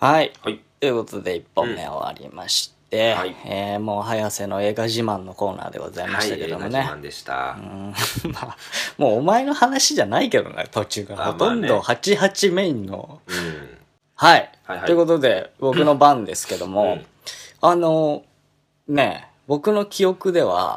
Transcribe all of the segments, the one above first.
はい。 はい。 ということで、1本目終わりまして、 はいもう早瀬の映画自慢のコーナーでございましたけどもね。 映画自慢でした。 まあ、もうお前の話じゃないけどね、途中から。ほとんど88メインの。はい。ということで、僕の番ですけども、僕の記憶では、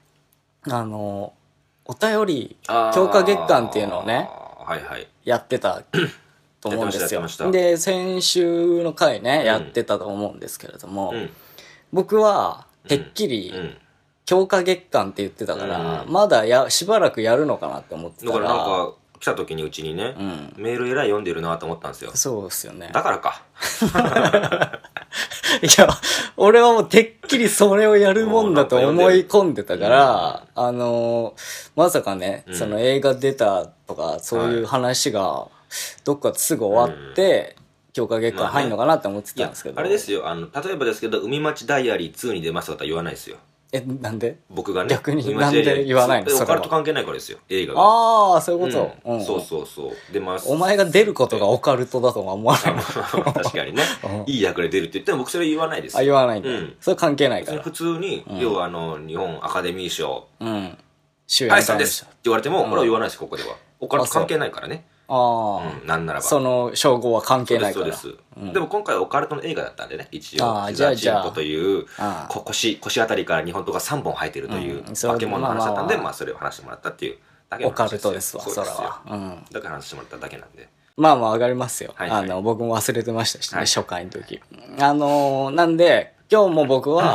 お便り強化月間っていうのをね、やってたと思うんですよ。で、先週の回ね、やってたと思うんですけれども、僕はてっきり強化月間って言ってたから、まだしばらくやるのかなって思ってたら、 だからなんか来た時にうちにね、メールえらい読んでるなと思ったんですよ。 そうですよね。 だからか。 いや、俺はもうてっきりそれをやるもんだと思い込んでたから、まさかね、その映画出たとか、そういう話が、どっかすぐ終わって、強化月間入んのかなって思ってたんですけど。 あれですよ、例えばですけど、海町ダイアリー2に出ますとか言わないですよ。 なんで僕がね。 逆になんで言わないの？ オカルト関係ないからですよ、映画が。 ああ、そういうこと。 そうそうそう。出ます。 お前が出ることがオカルトだとは思わない。 確かにね。いい役で出るって言っても僕それ言わないですよ。 あ、言わないんだ。それ関係ないから。 普通に、要は日本アカデミー賞。 主演さんですって言われても、俺は言わないです、ここでは。オカルト関係ないからね。なんならば。 その称号は関係ないから。 そうです。でも今回はオカルトの映画だったんでね、一応。シザーチンポという、腰あたりから2本とか3本生えてるという化け物の話だったんで、まあそれを話してもらったっていうだけの話です。 オカルトですわ、それは。 だから話してもらっただけなんで。 まあ上がりますよ。僕も忘れてましたしね、初回の時。なんで、今日も僕は、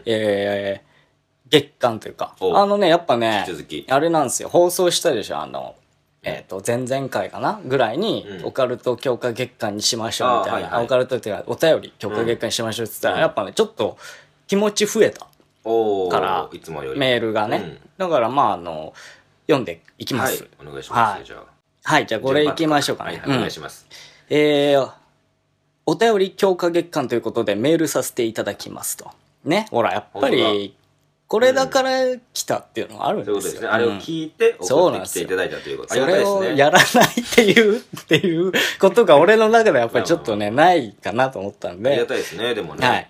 月間というか、やっぱね、あれなんですよ、放送したでしょ、前々回かなぐらいに、オカルト強化月間にしましょうみたいな、オカルトっていうか、お便り強化月間にしましょうって言ったら、やっぱね、ちょっと気持ち増えたから、メールがね。だから読んでいきます。 お願いします。じゃあ。 はい、じゃあこれいきましょうかね。 お願いします。 お便り強化月間ということでメールさせていただきますと。ね、ほら、やっぱり、これだから来たっていうのがあるんですよ。 そうですね。あれを聞いて送ってきていただいたということ。 それをやらないっていうことが俺の中でやっぱりちょっとね、ないかなと思ったんで。 ありがたいですね、でもね。 はい。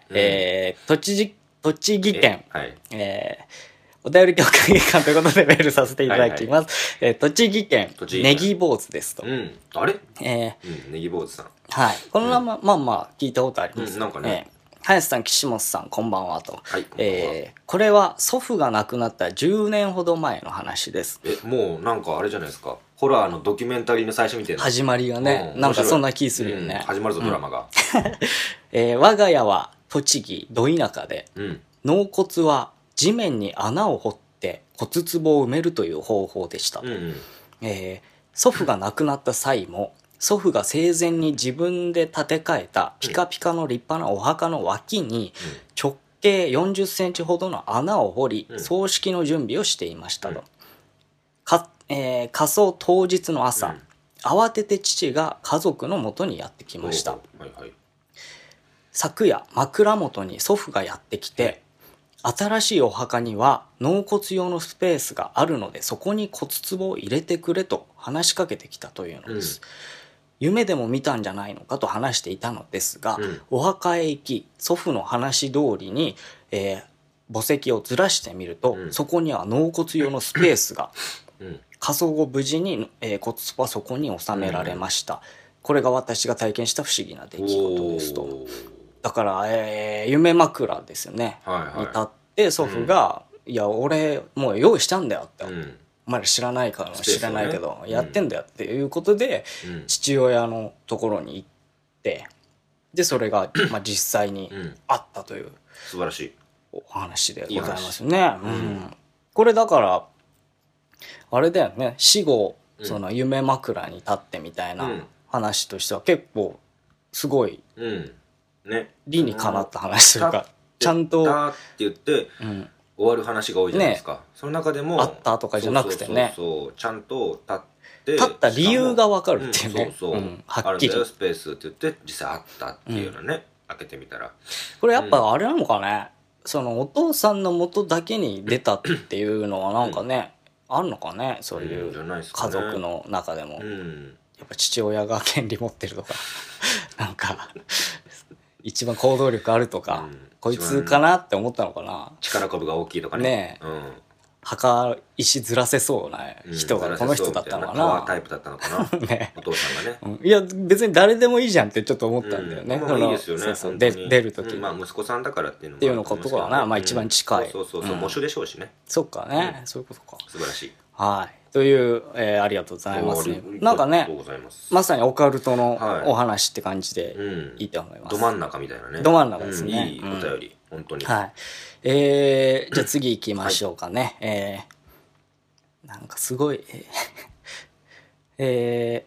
栃木県。お便り強化月間ということでメールさせていただきます。栃木県、ネギ坊主ですと。 あれネギ坊主さん。 はい。この名前、まあ聞いたことあります。 なんかね。 林さん、岸本さん、こんばんはと。これは祖父が亡くなった10年ほど前の話です。 もうなんかあれじゃないですか。ホラーのドキュメンタリーの最初みたいな。 始まりがね、なんかそんな気するよね。 始まるぞ、ドラマが。 我が家は栃木、ど田舎で、納骨は地面に穴を掘って骨壺を埋めるという方法でした。祖父が亡くなった際も、祖父が生前に自分で建て替えたピカピカの立派なお墓の脇に直径40センチほどの穴を掘り、葬式の準備をしていましたと。火葬当日の朝、慌てて父が家族のもとにやってきました。昨夜、枕元に祖父がやってきて、新しいお墓には納骨用のスペースがあるので、そこに骨壺を入れてくれと話しかけてきたというのです。夢でも見たんじゃないのかと話していたのですが、お墓へ行き、祖父の話通りに、墓石をずらしてみると、そこには納骨用のスペースが、火葬後無事に、骨壺はそこに収められました。これが私が体験した不思議な出来事ですと。だから、夢枕ですよね。に立って祖父が、いや、俺もう用意したんだよって。お前ら知らないかもしれないけど、やってんだよっていうことで、父親のところに行って、で、それが、実際にあったという、 素晴らしいお話でございますね。これだから、あれだよね、死後、その夢枕に立ってみたいな話としては結構、すごい、理にかなった話というか、ちゃんと、 って言って、終わる話が多いじゃないですか。その中でもあったとかじゃなくてね、 ちゃんと立った理由が分かるっていうね、 はっきりあるんだよスペースって言って実際あったっていうのね、開けてみたらこれやっぱあれなのかね、そのお父さんの元だけに出たっていうのはなんかね、あるのかね、そういう家族の中でも、やっぱ父親が権利持ってるとかなんか一番行動力あるとか、こいつかなって思ったのかな。 力こぶが大きいとかね。 ねえ。墓石ずらせそうな人がこの人だったのかな。パワータイプだったのかな。ね、お父さんがね。 いや、別に誰でもいいじゃんってちょっと思ったんだよね。 いいですよね。 そうそう。出るときに。 まあ息子さんだからっていうのも。 っていうのことかな。まあ一番近い。 そう喪主でしょうしね。 そっかね。そういうことか。 素晴らしい。 はい。という、ありがとうございますね。なんかね、まさにオカルトのお話って感じでいいと思います。 ど真ん中みたいなね。 ど真ん中ですね。 いいお便り。本当に。 はい。じゃあ次行きましょうかね。なんかすごい、はい。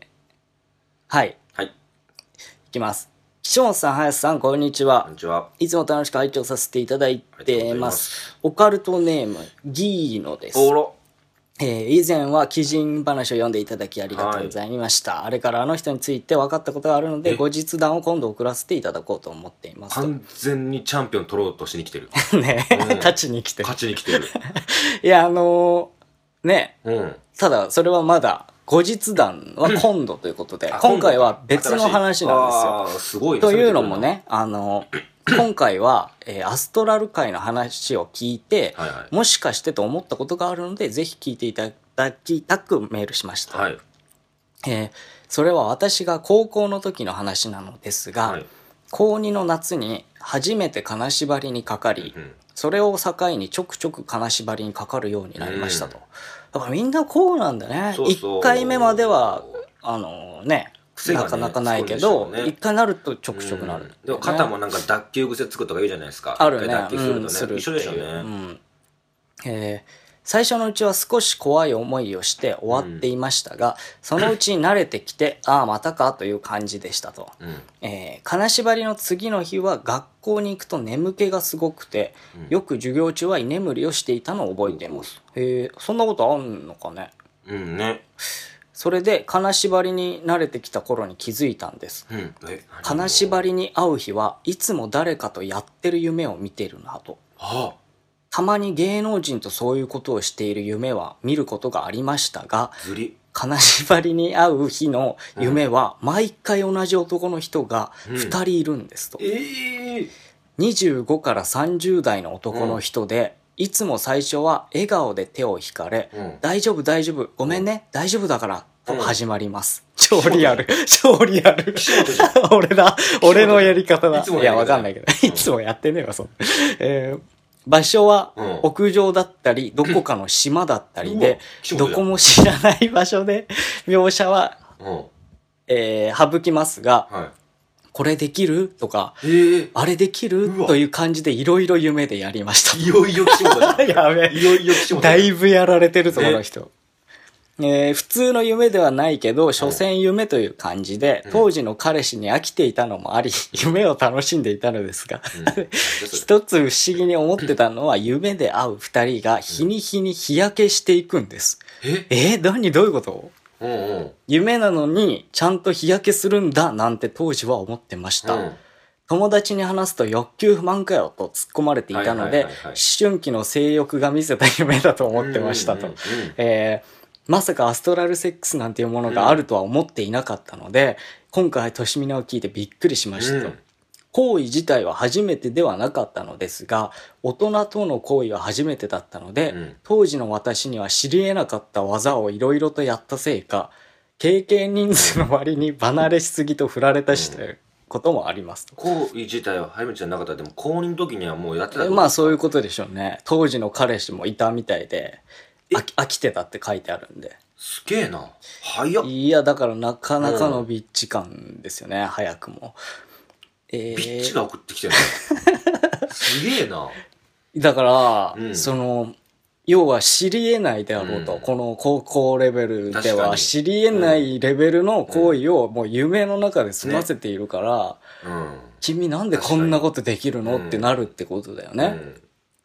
はい。いきます。岸本さん、林さん、こんにちは。 こんにちは。 いつも楽しく拝聴させていただいてます。オカルトネーム、ギーノです。以前は鬼人話を読んでいただきありがとうございました。あれからあの人について分かったことがあるので、後日談を今度送らせていただこうと思っています。 完全にチャンピオン取ろうとしに来てる。 ね、勝ちに来てる。 勝ちに来てる。 いや、ね、ただそれはまだ後日談は今度ということで、今回は別の話なんですよ。 すごい。 というのもね、今回は、アストラル界の話を聞いて、もしかしてと思ったことがあるので、ぜひ聞いていただきたくメールしました。それは私が高校の時の話なのですが、高2の夏に初めて金縛りにかかり、それを境にちょくちょく金縛りにかかるようになりましたと。だからみんなこうなんだね。1回目までは、なかなかないけど、一回なるとちょくちょくなる。 でも肩もなんか脱臼癖つくとか言うじゃないですか。 あるね。 脱臼するとね。一緒でしょうね。最初のうちは少し怖い思いをして終わっていましたが、そのうちに慣れてきて、ああ、またかという感じでしたと。金縛りの次の日は学校に行くと眠気がすごくて、よく授業中は居眠りをしていたのを覚えています。そんなことあんのかね。それで金縛りに慣れてきた頃に気づいたんです。金縛りに会う日はいつも誰かとやってる夢を見ているなと。たまに芸能人とそういうことをしている夢は見ることがありましたが、金縛りに会う日の夢は毎回同じ男の人が2人いるんですと。25から30代の男の人で、いつも最初は笑顔で手を引かれ、大丈夫大丈夫、ごめんね、大丈夫だからと始まります。超リアル。超リアル。俺のやり方だ。いや、わかんないけど。いつもやってねえわ、そんな。場所は屋上だったり、どこかの島だったりで、どこも知らない場所で描写は、省きますが、これできるとか、あれできるという感じでいろいろ夢でやりました。 いよいよ岸本だ。 やべえ。 いよいよ岸本だ。 だいぶやられてるぞ、この人。普通の夢ではないけど、所詮夢という感じで、当時の彼氏に飽きていたのもあり、夢を楽しんでいたのですが、一つ不思議に思ってたのは、夢で会う二人が日に日に日焼けしていくんです。何どういうこと？夢なのにちゃんと日焼けするんだなんて当時は思ってました。友達に話すと欲求不満かよと突っ込まれていたので、思春期の性欲が見せた夢だと思ってましたと。まさかアストラルセックスなんていうものがあるとは思っていなかったので、今回としみなを聞いてびっくりしましたと。行為自体は初めてではなかったのですが、大人との行為は初めてだったので、当時の私には知り得なかった技をいろいろとやったせいか、経験人数の割に離れしすぎと振られたしということもありますと。 行為自体は初めてじゃなかった。でも高2の時にはもうやってた。 まあそういうことでしょうね。当時の彼氏もいたみたいで、飽きてたって書いてあるんで。 すげえな。早っ。 いや、だからなかなかのビッチ感ですよね、早くも。 ビッチが送ってきてるすげえな。 だから、要は知り得ないであろうと、この高校レベルでは知り得ないレベルの行為をもう夢の中で済ませているから、君なんでこんなことできるのってなるってことだよね。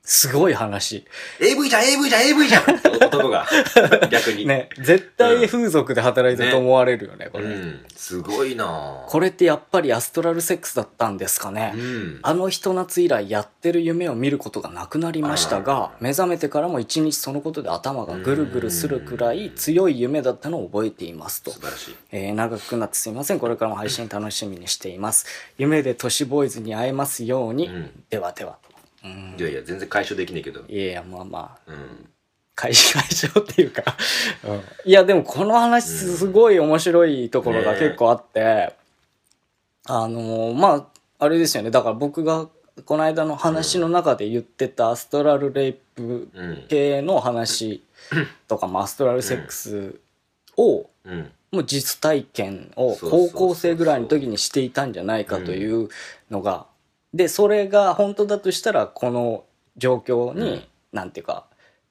すごい話。 AV じゃん AV じゃん AV じゃんって男が逆にね、絶対風俗で働いてると思われるよね、これ。 すごいな。 これってやっぱりアストラルセックスだったんですかね。あのひと夏以来やってる夢を見ることがなくなりましたが、目覚めてからも一日そのことで頭がぐるぐるするくらい強い夢だったのを覚えていますと。 素晴らしい。 長くなってすいません。これからも配信楽しみにしています。夢で都市ボーイズに会えますように。ではでは。 いやいや全然解消できねえけど。 いやいやまあまあ、解消っていうか、いやでもこの話すごい面白いところが結構あって、まああれですよね。だから僕がこの間の話の中で言ってたアストラルレイプ系の話とか、アストラルセックスをもう実体験を高校生ぐらいの時にしていたんじゃないかというのが、でそれが本当だとしたらこの状況になんていうか、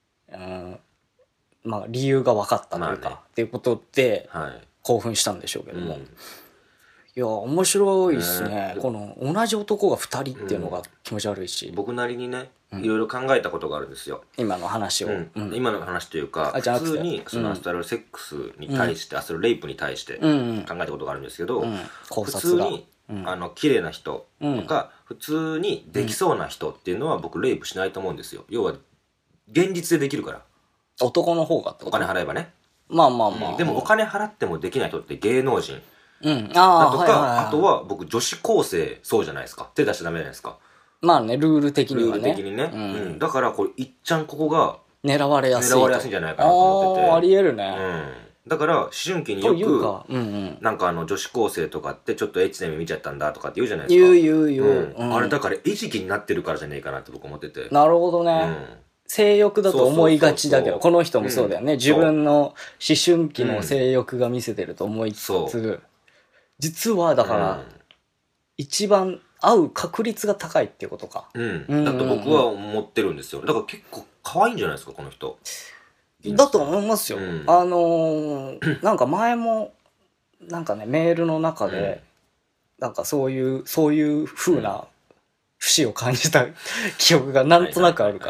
まあ理由が分かったというか、っていうことで興奮したんでしょうけども、いや面白いですね。この同じ男が2人っていうのが気持ち悪いし、 僕なりにねいろいろ考えたことがあるんですよ、 今の話を。 今の話というか普通にそのアストラルセックスに対して、アストラルレイプに対して考えたことがあるんですけど、普通に綺麗な人とか、普通にできそうな人っていうのは僕レイプしないと思うんですよ。要は現実でできるから。 男の方がってこと？お金払えばね。 まあまあまあ、 でもお金払ってもできない人って芸能人だとか、 あとは僕女子高生そうじゃないですか。手出しちゃダメじゃないですか。 まあね、ルール的にはね。 ルール的にね。だからこれいっちゃんここが狙われやすいんじゃないかなと思ってて。 ありえるね。 だから思春期によくなんか女子高生とかってちょっとエッチな夢見ちゃったんだとかって言うじゃないですか。言う、あれだから餌食になってるからじゃねえかなって僕思ってて。 なるほどね、性欲だと思いがちだけど、この人もそうだよね、自分の思春期の性欲が見せてると思いつつ、実はだから一番合う確率が高いっていうことか。 だと僕は思ってるんですよ。だから結構可愛いんじゃないですかこの人。 だと思いますよ。なんか前もなんかねメールの中で、なんかそういう風な節を感じた記憶がなんとなくあるから。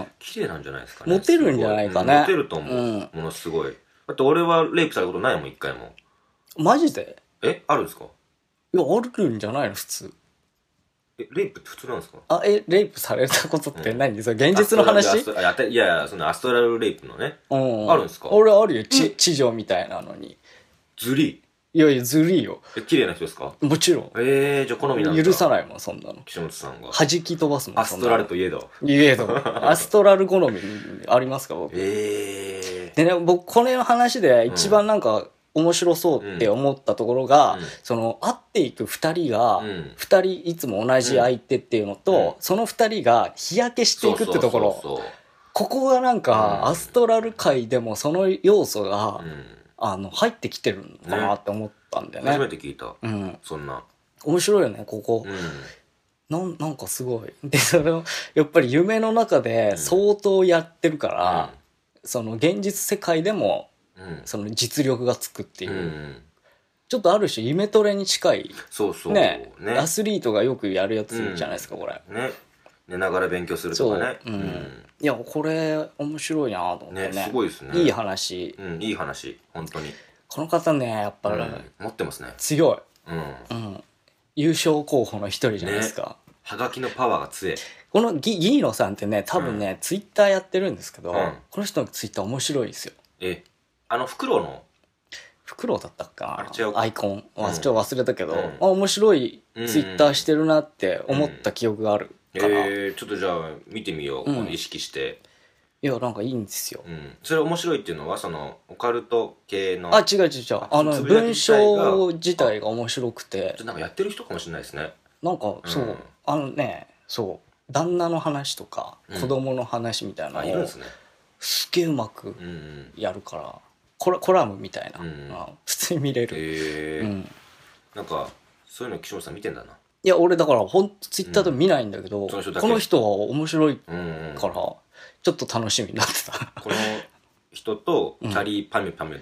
綺麗なんじゃないですかね。 モテるんじゃないかね。 モテると思う。ものすごい。だって俺はレイプされたことないもん一回も。 マジで？ あるんですか？ いやあるんじゃないの普通。 レイプって普通なんですか？ レイプされたことって何？それ現実の話？ いやそのアストラルレイプのね。あるんですか？ 俺あるよ。地上みたいなのに。 ずり？ いやいやずりーよ。 綺麗な人ですか？ もちろん。 じゃあ好みなんだ。 許さないもんそんなの。 岸本さんが弾き飛ばすもん。 アストラルといえど。 アストラル好みありますか僕。でね僕これの話で一番なんか面白そうって思ったところが、その会っていく2人が、2人いつも同じ相手っていうのと、その2人が日焼けしていくってところ、ここがなんか、アストラル界でもその要素が、入ってきてるのかなって思ったんだよね。 初めて聞いた。そんな面白いよねここ。なんかすごい。でそれをやっぱり夢の中で相当やってるから、その現実世界でもその実力がつくっていう、ちょっとある種夢トレに近いねアスリートがよくやるやつじゃないですかこれ。 寝ながら勉強するとかね。 いやこれ面白いなと思ってね。 すごいですね。 いい話。 いい話本当に。 この方ねやっぱ持ってますね。 強い。優勝候補の一人じゃないですか。 はがきのパワーが強い。 このギーノさんってね多分ねツイッターやってるんですけど、この人のツイッター面白いですよ。 フクロウのフクロウだったかなアイコンちょっと忘れたけど、面白いツイッターしてるなって思った記憶があるから、 ちょっとじゃあ見てみよう、意識して。 いやなんかいいんですよ、 それ面白いっていうのはそのオカルト系の違う文章自体が面白くて、 なんかやってる人かもしれないですね。 なんかそう旦那の話とか子供の話みたいなのをすげえうまくやるから、コラムみたいな、普通に見れる。 なんかそういうの岸本さん見てんだな。 いや俺だからほんとツイッターで見ないんだけど、この人は面白いからちょっと楽しみになってた。 この人とキャリーパミュパミュだけ。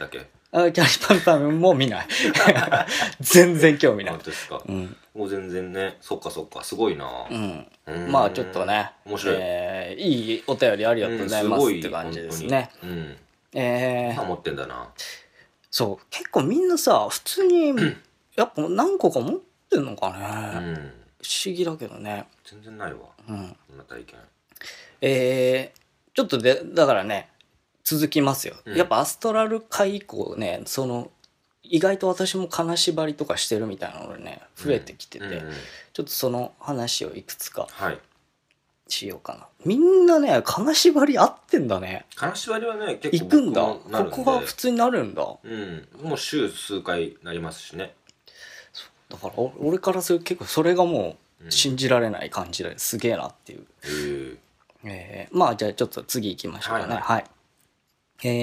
キャリーパンパンも見ない。全然興味ない。 本当ですか。 うん。 もう全然ね、そっかそっか、すごいな。 うん。まあちょっとね、 面白い。 いいお便りありがとうございますって感じですね。 うん。持ってんだな。 そう、結構みんなさ、普通に、やっぱ何個か持ってんのかね。不思議だけどね。 全然ないわ。 うん。 こんな体験。 ちょっとだからね、続きますよ。やっぱアストラル界以降ね、意外と私も金縛りとかしてるみたいなのでね、増えてきてて、ちょっとその話をいくつかしようかな。みんなね、金縛り合ってんだね。 金縛りはね、結構行くんだ。ここが普通になるんだ。 もう週数回なりますしね。 だから俺からすると結構それがもう信じられない感じですげえなっていう。まあじゃあちょっと次行きましょうかね。はい。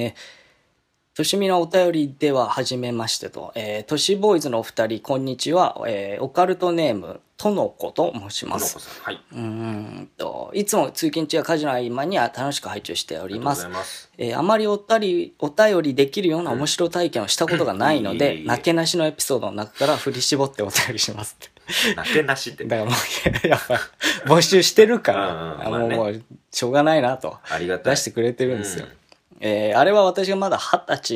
としみのお便りでははじめましてと、としボーイズのお二人こんにちは、オカルトネームとのこと申します。 はい。 いつも通勤中や家事の合間には楽しく拝聴しております。あまりお便りできるような面白体験をしたことがないので、なけなしのエピソードの中から振り絞ってお便りしますって。 なけなしって。 だからもうやっぱ募集してるからもうしょうがないなと出してくれてるんですよ。あれは私がまだ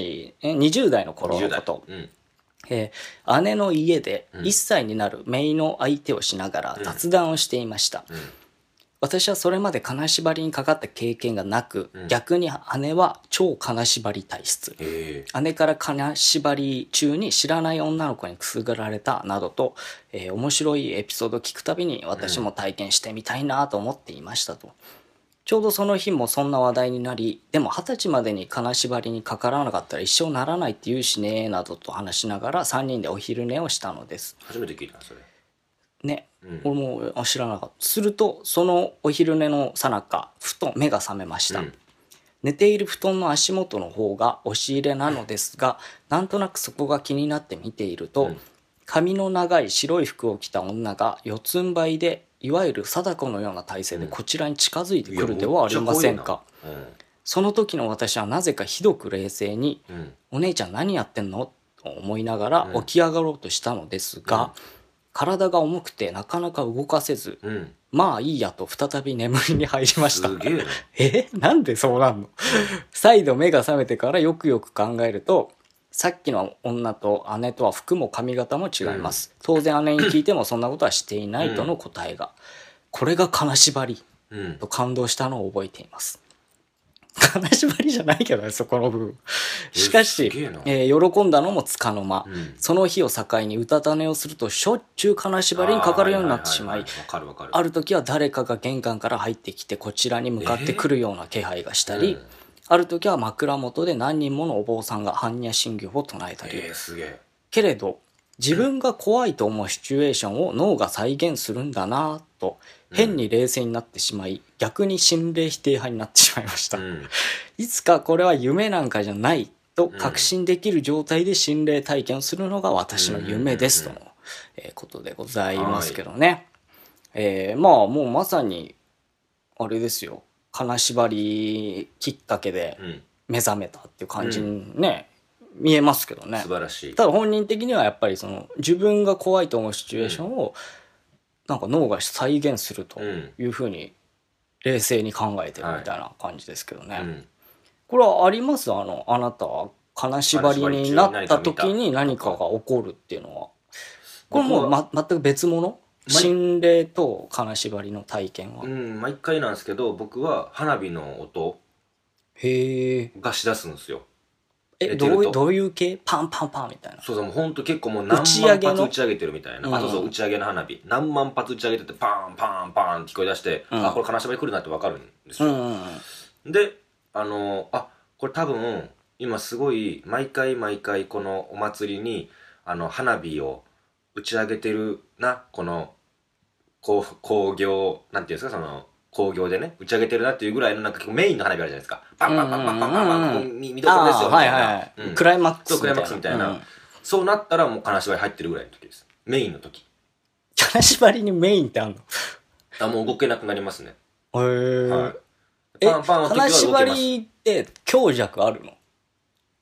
20代の頃のこと。姉の家で1歳になる姪の相手をしながら雑談をしていました。私はそれまで金縛りにかかった経験がなく、逆に姉は超金縛り体質。姉から金縛り中に知らない女の子にくすぐられたなどと、面白いエピソードを聞くたびに私も体験してみたいなと思っていましたと。ちょうどその日もそんな話題になり、でも20歳までに金縛りにかからなかったら一生ならないって言うしねなどと話しながら3人でお昼寝をしたのです。 初めて聞いたそれ。 ね、俺も知らなかった。するとそのお昼寝の最中、ふと目が覚めました。寝ている布団の足元の方が押し入れなのですが、なんとなくそこが気になって見ていると、髪の長い白い服を着た女が四つん這いでいわゆる貞子のような体勢でこちらに近づいてくるではありませんか。その時の私はなぜかひどく冷静に、お姉ちゃん何やってんのと思いながら起き上がろうとしたのですが、体が重くてなかなか動かせず、まあいいやと再び眠りに入りました。なんでそうなんの再度目が覚めてからよくよく考えると、さっきの女と姉とは服も髪型も違います。当然姉に聞いてもそんなことはしていないとの答えが。これが金縛り、と感動したのを覚えています。金縛りじゃないけどね、そこの部分。しかし、喜んだのもつかの間。その日を境にうたた寝をするとしょっちゅう金縛りにかかるようになってしまい、ある時は誰かが玄関から入ってきてこちらに向かってくるような気配がしたり、ある時は枕元で何人ものお坊さんが般若心経を唱えたり。けれど、自分が怖いと思うシチュエーションを脳が再現するんだなと、変に冷静になってしまい、逆に心霊否定派になってしまいました。いつかこれは夢なんかじゃないと確信できる状態で心霊体験をするのが私の夢ですとのことでございますけどね。まあもうまさに、あれですよ。金縛りきっかけで目覚めたっていう感じにね、見えますけどね。 素晴らしい。 ただ本人的にはやっぱり自分が怖いと思うシチュエーションをなんか脳が再現するというふうに冷静に考えてるみたいな感じですけどね。これはあります？あなたは金縛りになった時に何かが起こるっていうのは。これもう全く別物？心霊と金縛りの体験は。 毎回なんですけど、僕は花火の音がしだすんですよ。 どういう系？パンパンパンみたいな。 そうそう、もうほんと結構もう何万発打ち上げてるみたいな。そう、打ち上げの花火。何万発打ち上げてて、パンパンパンって聞こえ出して、これ金縛り来るなってわかるんですよ。で、これ多分、今すごい、毎回このお祭りに、花火を打ち上げてるな、この、工業、なんていうんですか、工業でね、打ち上げてるなっていうぐらいのなんか結構メインの花火あるじゃないですか。パンパンパンパンパンパンパン、見どころですよ、みたいな。 クライマックス。 そう、クライマックスみたいな。そうなったらもう金縛り入ってるぐらいの時です。メインの時。 金縛りにメインってあんの？ もう動けなくなりますね。 パンパンの時は動けます。金縛りって強弱あるの？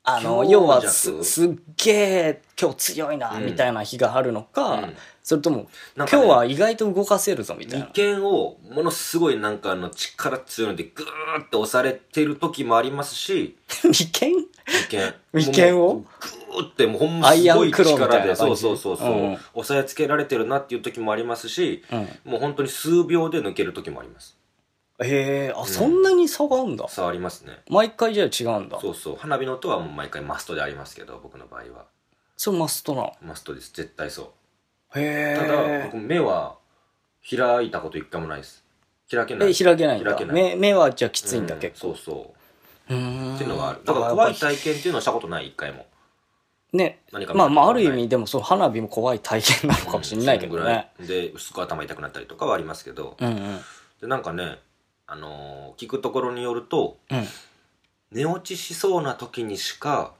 要はすっげえ今日強いなみたいな日があるのか、それとも、今日は意外と動かせるぞみたいな。 眉間をものすごいなんか力強いのでグーって押されてる時もありますし、 眉間をグーってもうほんますごい力で、そう、押さえつけられてるなっていう時もありますし、もう本当に数秒で抜ける時もあります。 へえ、そんなに差があるんだ。 差ありますね。 毎回じゃあ違うんだ。 そう、花火の音はもう毎回マストでありますけど、僕の場合は。 それマストなの？ マストです、絶対そう。 へえ。 ただ僕目は開いたこと一回もないです。開けない。 開けないんだ。目はじゃあきついんだ、結構。 そう。っていうのがある。だから怖い体験っていうのはしたことない、一回も。 ね。まあある意味でも花火も怖い体験なのかもしれないけどね。 で、薄く頭痛くなったりとかはありますけど。で、なんかね、聞くところによると、寝落ちしそうな時にしか、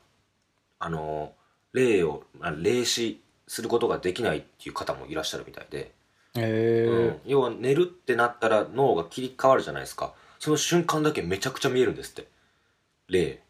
霊視することができないっていう方もいらっしゃるみたいで、要は寝るってなったら脳が切り替わるじゃないですか。その瞬間だけめちゃくちゃ見えるんですって、霊。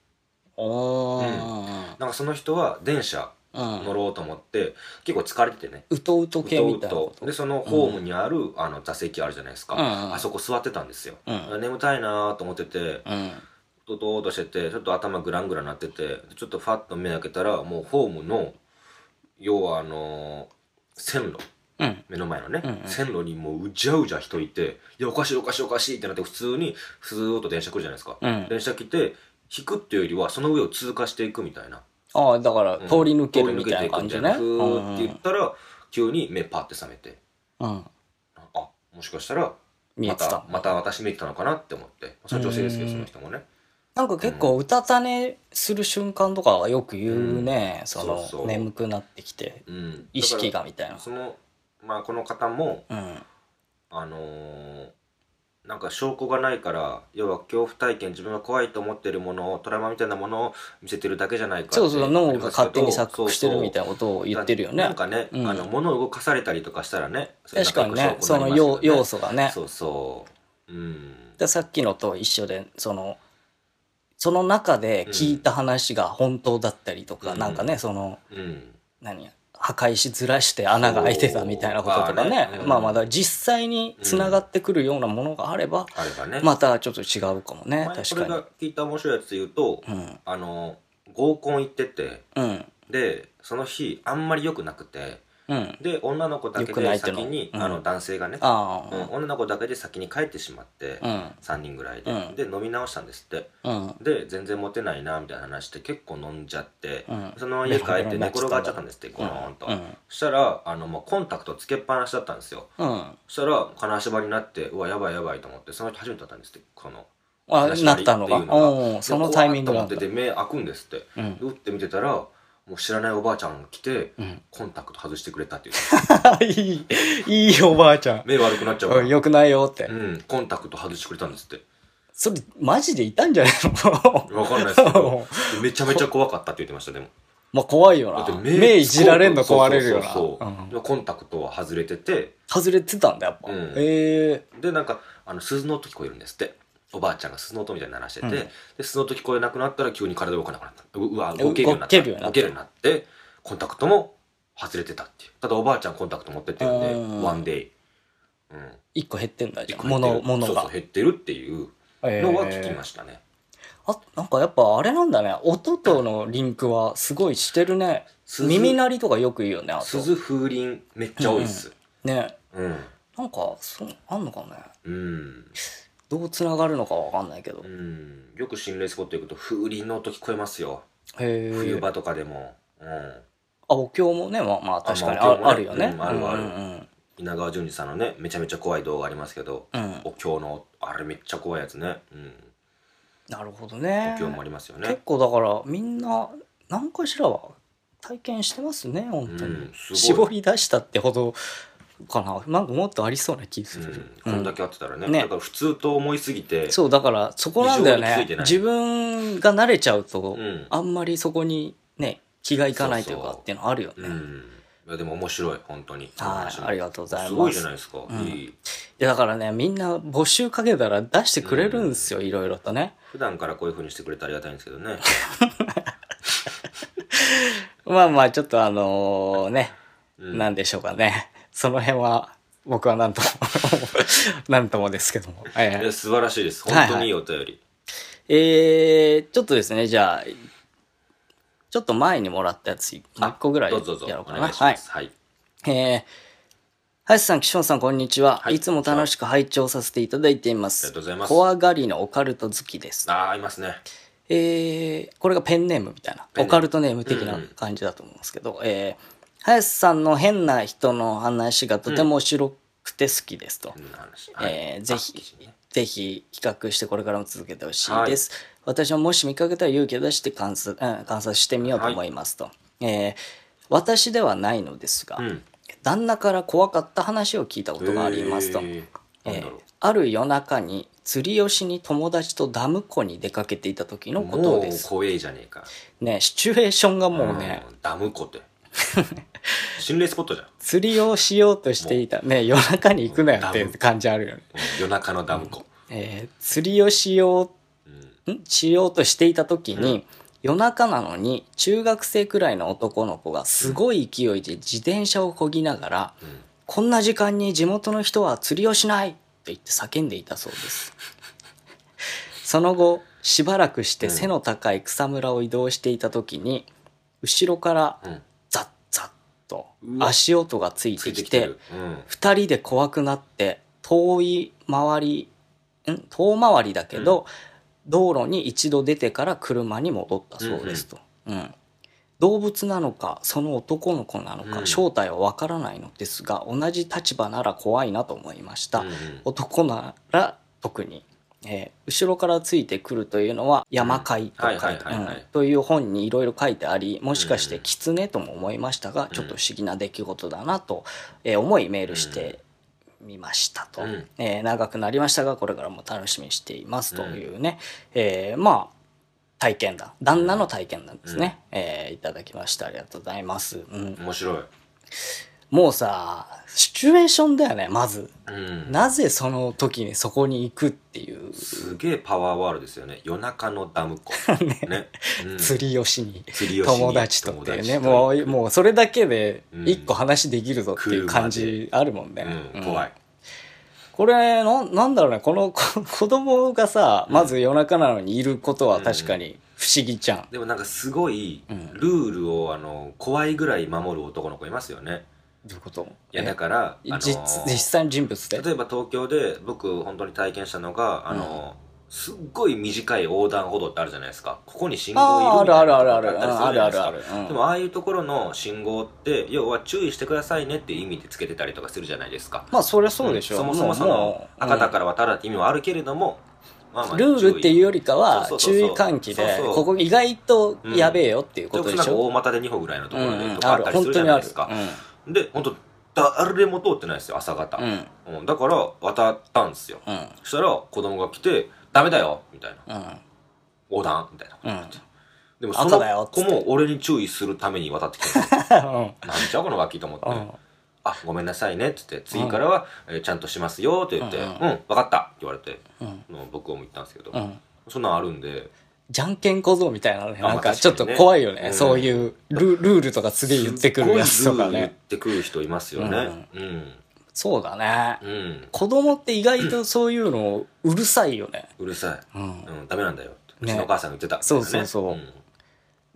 なんかその人は電車乗ろうと思って、結構疲れててね、 うとうと系みたいなことで、そのホームにある座席あるじゃないですか、あそこ座ってたんですよ。眠たいなと思ってて、ととーとしてて、ちょっと頭グラングランなってて、ちょっとファッと目開けたら、もうホームの要は線路、目の前のね、線路にもううじゃうじゃ人いて、いやおかしいってなって、普通にスーッと電車来るじゃないですか、電車来て引くっていうよりはその上を通過していくみたいな。 だから通り抜けるみたいな感じね。 ふーって言ったら急に目パッて覚めて、もしかしたらまた私見てたのかなって思って、その女性ですけど、その人もね。 なんか結構うたた寝する瞬間とかはよく言うね、眠くなってきて、意識がみたいな。 この方も、なんか証拠がないから、要は恐怖体験、自分が怖いと思ってるものを、トラウマみたいなものを見せてるだけじゃないかって。 脳が勝手に錯覚してるみたいなことを言ってるよね。 なんかね、物を動かされたりとかしたらね、 確かにね、その要素がね。さっきのと一緒で、その中で聞いた話が本当だったりとか、なんかね、破壊しずらして穴が開いてたみたいなこととかね、まだ実際につながってくるようなものがあれば、またちょっと違うかもね。確かに。 これが聞いた面白いやつで言うと、合コン行ってて、でその日あんまり良くなくて、で女の子だけで先に、男性がね、女の子だけで先に帰ってしまって、3人ぐらいで、飲み直したんですって、で全然モテないなみたいな話で結構飲んじゃって、その家帰って寝転がっちゃったんですって、ゴローンと。そしたらもうコンタクトつけっぱなしだったんですよ。そしたら金足場になって、うわやばいと思って、その人初めてだったんですって、このなったのが、そのタイミングなんだ。で目開くんですって、打って見てたら、もう知らないおばあちゃんが来て、コンタクト外してくれたっていういいおばあちゃん。 目悪くなっちゃうから。 よくないよって。 コンタクト外してくれたんですって。 それマジでいたんじゃないの？わかんないですけど、めちゃめちゃ怖かったって言ってました。でもまあ怖いよな。目いじられんの壊れるよな。 コンタクトは外れてて。 外れてたんだやっぱ。 でなんか鈴の音聞こえるんですって。おばあちゃんが鈴の音みたいに鳴らしてて、で鈴の音聞こえなくなったら急に体動かなくなった。動けるようになった。動けるようになって、コンタクトも外れてたっていう。ただおばあちゃんコンタクト持ってってるんで、ワンデイ。 1個減ってんだじゃん。物が。 そう減ってるっていうのは聞きましたね。 なんかやっぱあれなんだね。音とのリンクはすごいしてるね。耳鳴りとかよく言うよね。 鈴風鈴めっちゃ多いっす。 ね。なんかあんのかね。どうつながるのかわかんないけど。 よく心霊スポット行くと風鈴の音聞こえますよ。冬場とかでも。 お経もね、まあ確かにあるよね。 ある。稲川淳二さんのね、めちゃめちゃ怖い動画ありますけど、お経のあれめっちゃ怖いやつね。 なるほどね。 お経もありますよね。 結構だからみんな何かしらは体験してますね、本当に。絞り出したってほどかな。なんかもっとありそうな気する。 こんだけあってたらね。だから普通と思いすぎて。 そう、だからそこなんだよね。自分が慣れちゃうと、あんまりそこにね、気がいかないというかっていうのあるよね。 いやでも面白い、本当に。 はい、ありがとうございます。 すごいじゃないですか。 いやだからね、みんな募集かけたら出してくれるんですよ、いろいろとね。 普段からこういう風にしてくれてありがたいんですけどね。 まあまあちょっとなんでしょうかね。その辺は僕はなんともなんともですけども。 いや素晴らしいです。本当にいいお便り。 ちょっとですね、じゃあ、ちょっと前にもらったやつ、1個ぐらいやろうかな。 どうぞお願いします。はい。 林さん、岸本さん、こんにちは。はい、いつも楽しく拝聴させていただいています。 ありがとうございます。 怖がりのオカルト好きです。 あ、いますね。 これがペンネームみたいな、オカルトネーム的な感じだと思うんですけど、林さんの変な人の話がとても面白くて好きですと。ぜひ企画してこれからも続けてほしいです。はい、私はもし見かけたら勇気を出して観察してみようと思いますと。私ではないのですが、旦那から怖かった話を聞いたことがありますと。ある夜中に釣りをしに友達とダム湖に出かけていた時のことです。 もう怖えじゃねえか。 ね、シチュエーションがもうね。 ダム湖って。心霊スポットじゃん。 釣りをしようとしていた。ね、夜中に行くなよって感じあるよね。 夜中のダム湖。 釣りをしようとしていた時に、夜中なのに中学生くらいの男の子がすごい勢いで自転車を漕ぎながら、こんな時間に地元の人は釣りをしないと言って叫んでいたそうです。その後しばらくして背の高い草むらを移動していた時に後ろからザッザッと足音がついてきて、2人で怖くなって遠回りだけど、道路に一度出てから車に戻ったそうですと。動物なのかその男の子なのか、正体はわからないのですが同じ立場なら怖いなと思いました。男なら特に、後ろからついてくるというのは山飼いとかという本にいろいろ書いてあり、もしかして狐とも思いましたが、ちょっと不思議な出来事だなと思いメールしてみましたと。長くなりましたがこれからも楽しみにしていますというね、まあ体験談、旦那の体験談ですね。いただきました。ありがとうございます。 面白い。 もうさ、シチュエーションだよね、まず。なぜその時にそこに行くっていう。 すげえパワーワールですよね。夜中のダム湖。ね。 釣りをしに。友達とっていうね。もうそれだけで一個話できるぞっていう感じあるもんね。 怖い。 これなんだろうね、この子供がさ、まず夜中なのにいることは確かに不思議じゃん。 でもなんかすごいルールを怖いぐらい守る男の子いますよね。 どういうこと？ いやだから実際の人物で例えば東京で僕本当に体験したのがすっごい短い横断歩道ってあるじゃないですか。ここに信号いるみたいなところがあったりするじゃないですか。でもああいうところの信号って要は注意してくださいねっていう意味でつけてたりとかするじゃないですか。 まあそりゃそうでしょ。 そもそもその赤だから渡るって意味はあるけれども、 ルールっていうよりかは注意喚起でここ意外とやべえよっていうことでしょ。 大股で2歩ぐらいのところでとかあったりするじゃないですか。で本当誰も通ってないですよ朝方。だから渡ったんですよ。そしたら子供が来てダメだよみたいな、横断みたいな、でもその子も俺に注意するために渡ってきたなんじゃこのガキと思って、あごめんなさいねっつって次からはちゃんとしますよって言って、分かったって言われて、僕も言ったんですけど、そんなんあるんでじゃんけん小僧みたいなね、なんかちょっと怖いよね、そういうルールとかすげえ言ってくるやつとかね。 言ってくる人いますよね。 そうだね。子供って意外とそういうのうるさいよね。 うるさい。ダメなんだよ。うちのお母さんが言ってた。 そうそうそう。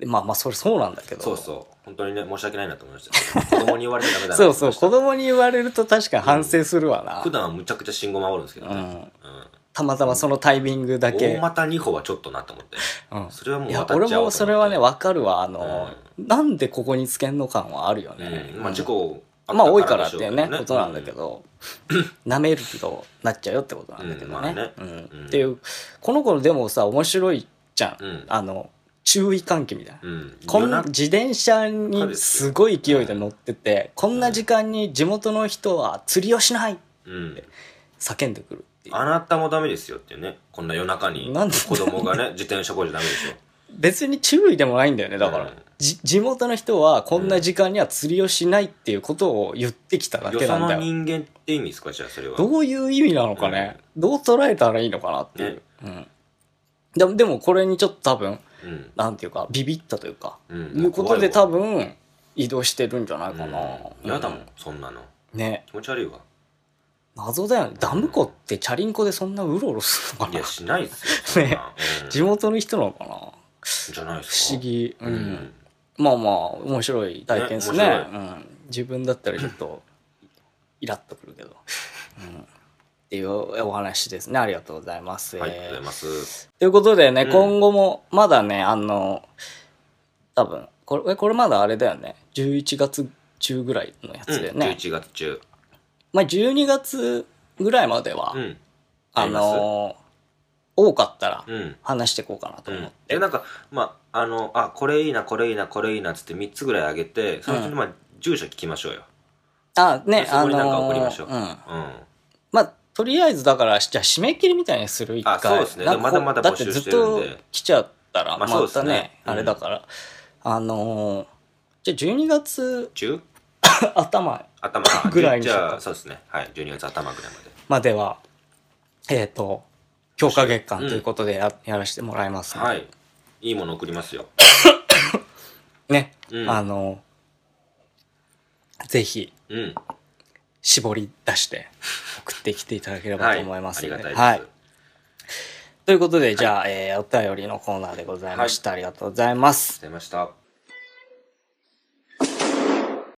まあそれそうなんだけど。 そうそう。本当にね申し訳ないなと思いました。子供に言われてダメだな。 そうそう。子供に言われると確かに反省するわな。 普段はむちゃくちゃ信号守るんですけどね。 たまたまそのタイミングだけ。 大股2歩はちょっとなと思って。それはもう渡っちゃおうと思って。俺もそれはね分かるわ。なんでここにつけんの感はあるよね。 まあ事故まあ多いからっていうねことなんだけど、舐めるとなっちゃうよってことなんだけどね。っていうこの子でもさ面白いじゃん。注意喚起みたいな。自転車にすごい勢いで乗ってて、こんな時間に地元の人は釣りをしないって叫んでくるっていう。 あなたもダメですよってね。こんな夜中に子供がね自転車こいじゃダメですよ。 別に注意でもないんだよね。だから地元の人はこんな時間には釣りをしないっていうことを言ってきただけなんだよ。 よその人間って意味ですか？じゃあそれはどういう意味なのかね。どう捉えたらいいのかなっていう。でもこれにちょっと多分なんていうかビビったというか、いうことで多分移動してるんじゃないかな。 嫌だもんそんなのね。気持ち悪いわ。 謎だよね。ダム湖ってチャリンコでそんなうろうろするのかな。 いやしないですよね。 地元の人なのかな。 じゃないですか。 不思議。まあまあ面白い体験ですね。自分だったらちょっとイラッとくるけど。っていうお話ですね。ありがとうございます。 ありがとうございます。 ということでね、今後もまだね、多分これまだあれだよね。11月中ぐらいのやつだよね。 11月中。 まあ12月ぐらいまでは、多かったら話していこうかなと思って。 なんか、まあ、これいいな、これいいな、これいいなっつって3つぐらいあげて、その人にまあ住所聞きましょうよ。 ね、 そこになんか送りましょう。 まあ、とりあえずだから、じゃあ締め切りみたいにする一回。 そうですね。まだまだ募集してるんで。 だってずっと来ちゃったら、またね、あれだから。じゃあ12月中頭ぐらいにしようか。 じゃあ、そうですね。はい。12月頭ぐらいまでは、強化月間ということでやらせてもらいますので。 はい。いいもの送りますよ。 ね。ぜひ、絞り出して送ってきていただければと思いますので。 ありがたいです。 ということで、じゃあ、お便りのコーナーでございました。ありがとうございます。 ありがとうございました。